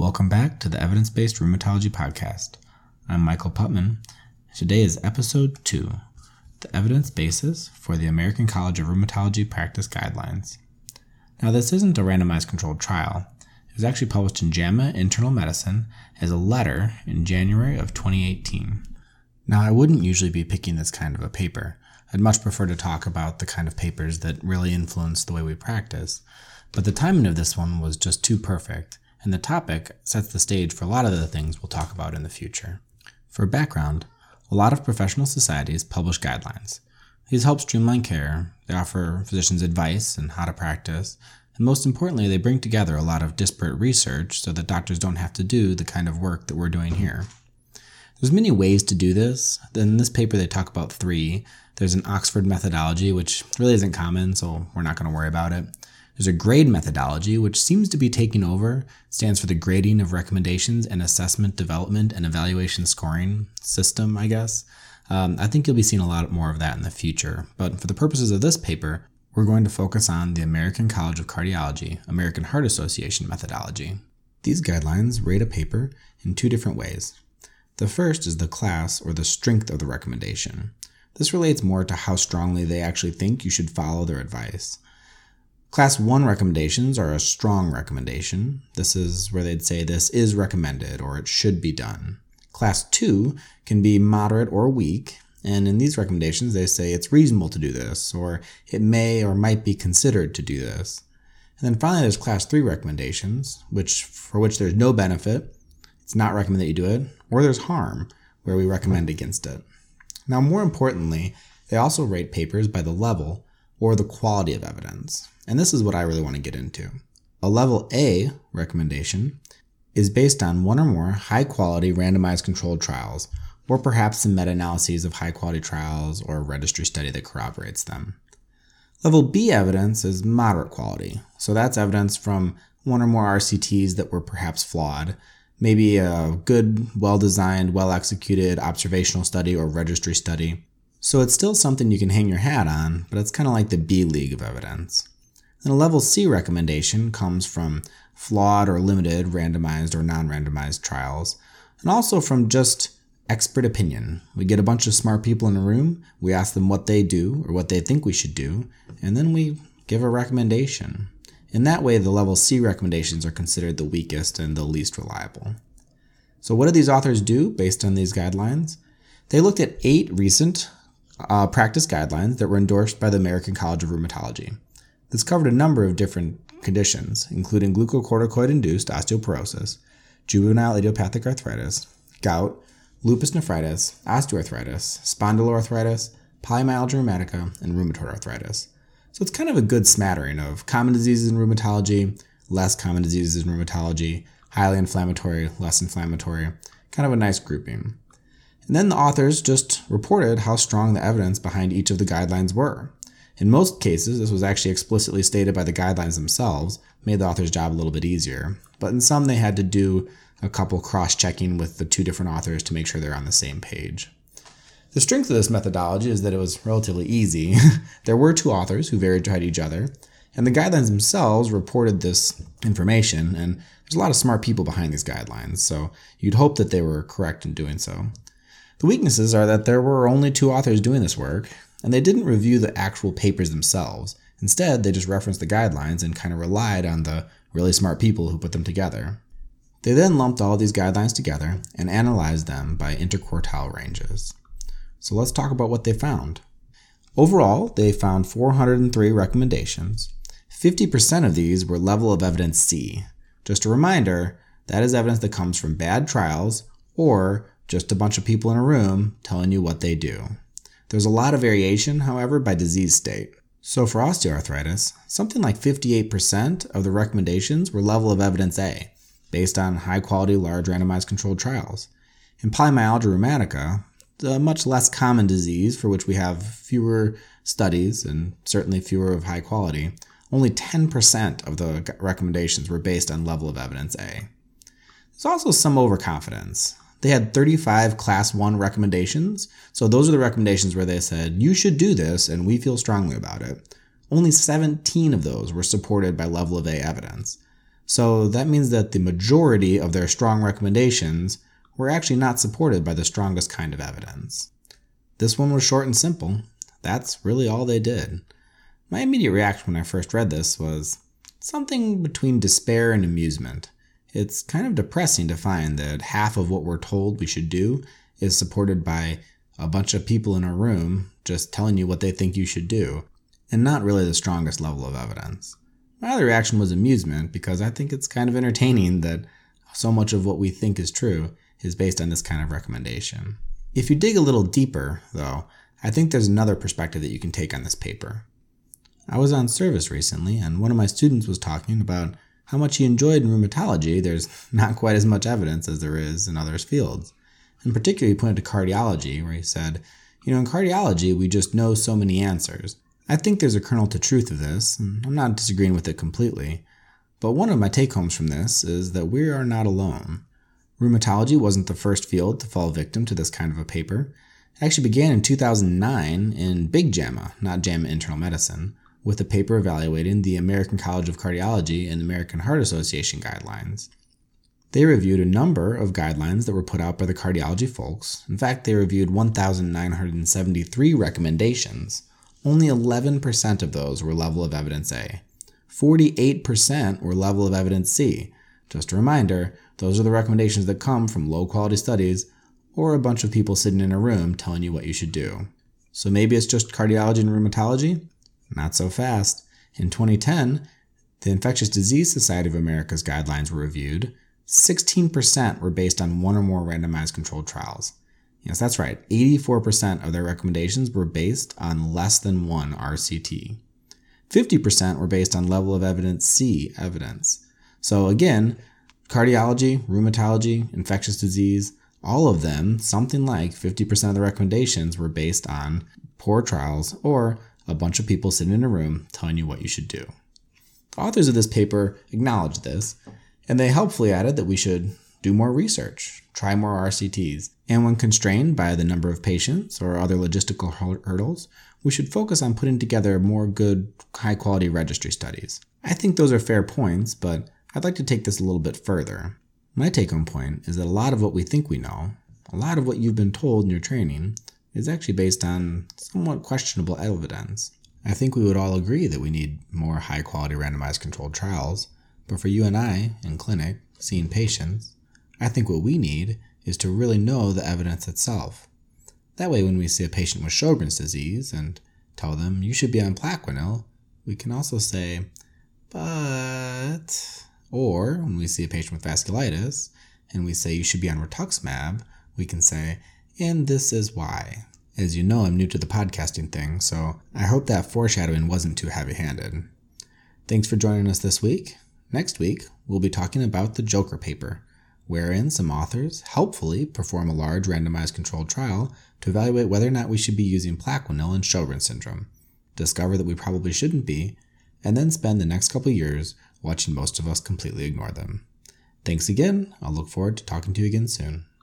Welcome back to the Evidence-Based Rheumatology Podcast. I'm Michael Putman. Today is Episode 2, the evidence basis for the American College of Rheumatology Practice Guidelines. Now, this isn't a randomized controlled trial. It was actually published in JAMA Internal Medicine as a letter in January of 2018. Now, I wouldn't usually be picking this kind of a paper. I'd much prefer to talk about the kind of papers that really influence the way we practice. But the timing of this one was just too perfect, and the topic sets the stage for a lot of the things we'll talk about in the future. For background, a lot of professional societies publish guidelines. These help streamline care, they offer physicians advice on how to practice, and most importantly, they bring together a lot of disparate research so that doctors don't have to do the kind of work that we're doing here. There's many ways to do this. In this paper, they talk about 3. There's an Oxford methodology, which really isn't common, so we're not going to worry about it. There's a grade methodology, which seems to be taking over. It stands for the grading of recommendations and assessment, development, and evaluation scoring system, I guess. I think you'll be seeing a lot more of that in the future. But for the purposes of this paper, we're going to focus on the American College of Cardiology, American Heart Association methodology. These guidelines rate a paper in 2 different ways. The first is the class or the strength of the recommendation. This relates more to how strongly they actually think you should follow their advice. Class 1 recommendations are a strong recommendation. This is where they'd say this is recommended or it should be done. Class 2 can be moderate or weak, and in these recommendations they say it's reasonable to do this, or it may or might be considered to do this. And then finally there's Class 3 recommendations, for which there's no benefit, it's not recommended that you do it, or there's harm, where we recommend against it. Now, more importantly, they also rate papers by the level or the quality of evidence. And this is what I really want to get into. A level A recommendation is based on 1 or more high-quality randomized controlled trials, or perhaps some meta-analyses of high-quality trials or a registry study that corroborates them. Level B evidence is moderate quality. So that's evidence from 1 or more RCTs that were perhaps flawed, maybe a good, well-designed, well-executed observational study or registry study. So it's still something you can hang your hat on, but it's kind of like the B league of evidence. Then a level C recommendation comes from flawed or limited randomized or non-randomized trials, and also from just expert opinion. We get a bunch of smart people in a room, we ask them what they do or what they think we should do, and then we give a recommendation. In that way, the level C recommendations are considered the weakest and the least reliable. So what did these authors do based on these guidelines? They looked at 8 recent practice guidelines that were endorsed by the American College of Rheumatology. This covered a number of different conditions, including glucocorticoid-induced osteoporosis, juvenile idiopathic arthritis, gout, lupus nephritis, osteoarthritis, spondyloarthritis, polymyalgia rheumatica, and rheumatoid arthritis. So it's kind of a good smattering of common diseases in rheumatology, less common diseases in rheumatology, highly inflammatory, less inflammatory, kind of a nice grouping. And then the authors just reported how strong the evidence behind each of the guidelines were. In most cases, this was actually explicitly stated by the guidelines themselves, made the author's job a little bit easier. But in some, they had to do a couple cross-checking with the 2 different authors to make sure they're on the same page. The strength of this methodology is that it was relatively easy. There were 2 authors who verified each other, and the guidelines themselves reported this information, and there's a lot of smart people behind these guidelines, so you'd hope that they were correct in doing so. The weaknesses are that there were only 2 authors doing this work, and they didn't review the actual papers themselves. Instead, they just referenced the guidelines and kind of relied on the really smart people who put them together. They then lumped all of these guidelines together and analyzed them by interquartile ranges. So let's talk about what they found. Overall, they found 403 recommendations. 50% of these were level of evidence C. Just a reminder, that is evidence that comes from bad trials or just a bunch of people in a room telling you what they do. There's a lot of variation, however, by disease state. So for osteoarthritis, something like 58% of the recommendations were level of evidence A, based on high-quality, large randomized controlled trials. In polymyalgia rheumatica, a much less common disease for which we have fewer studies and certainly fewer of high quality, only 10% of the recommendations were based on level of evidence A. There's also some overconfidence. They had 35 Class 1 recommendations, so those are the recommendations where they said, you should do this and we feel strongly about it. Only 17 of those were supported by level of A evidence. So that means that the majority of their strong recommendations were actually not supported by the strongest kind of evidence. This one was short and simple. That's really all they did. My immediate reaction when I first read this was something between despair and amusement. It's kind of depressing to find that half of what we're told we should do is supported by a bunch of people in a room just telling you what they think you should do, and not really the strongest level of evidence. My other reaction was amusement, because I think it's kind of entertaining that so much of what we think is true is based on this kind of recommendation. If you dig a little deeper, though, I think there's another perspective that you can take on this paper. I was on service recently, and one of my students was talking about how much he enjoyed in rheumatology. There's not quite as much evidence as there is in other fields. In particular, he pointed to cardiology, where he said, in cardiology, we just know so many answers. I think there's a kernel to truth of this, and I'm not disagreeing with it completely. But one of my take-homes from this is that we are not alone. Rheumatology wasn't the first field to fall victim to this kind of a paper. It actually began in 2009 in Big JAMA, not JAMA Internal Medicine, with a paper evaluating the American College of Cardiology and American Heart Association guidelines. They reviewed a number of guidelines that were put out by the cardiology folks. In fact, they reviewed 1,973 recommendations. Only 11% of those were level of evidence A. 48% were level of evidence C. Just a reminder, those are the recommendations that come from low-quality studies or a bunch of people sitting in a room telling you what you should do. So maybe it's just cardiology and rheumatology? Not so fast. In 2010, the Infectious Disease Society of America's guidelines were reviewed. 16% were based on one or more randomized controlled trials. Yes, that's right. 84% of their recommendations were based on less than one RCT. 50% were based on level of evidence C evidence. So again, cardiology, rheumatology, infectious disease, all of them, something like 50% of the recommendations were based on poor trials or a bunch of people sitting in a room telling you what you should do. The authors of this paper acknowledged this, and they helpfully added that we should do more research, try more RCTs, and when constrained by the number of patients or other logistical hurdles, we should focus on putting together more good, high-quality registry studies. I think those are fair points, but I'd like to take this a little bit further. My take-home point is that a lot of what we think we know, a lot of what you've been told in your training, is actually based on somewhat questionable evidence. I think we would all agree that we need more high-quality randomized controlled trials, but for you and I, in clinic, seeing patients, I think what we need is to really know the evidence itself. That way, when we see a patient with Sjogren's disease and tell them, you should be on Plaquenil, we can also say, but... Or, when we see a patient with vasculitis, and we say you should be on rituximab, we can say, and this is why. As you know, I'm new to the podcasting thing, so I hope that foreshadowing wasn't too heavy-handed. Thanks for joining us this week. Next week, we'll be talking about the Joker paper, wherein some authors helpfully perform a large randomized controlled trial to evaluate whether or not we should be using Plaquenil in Sjogren's syndrome, discover that we probably shouldn't be, and then spend the next couple years watching most of us completely ignore them. Thanks again. I'll look forward to talking to you again soon.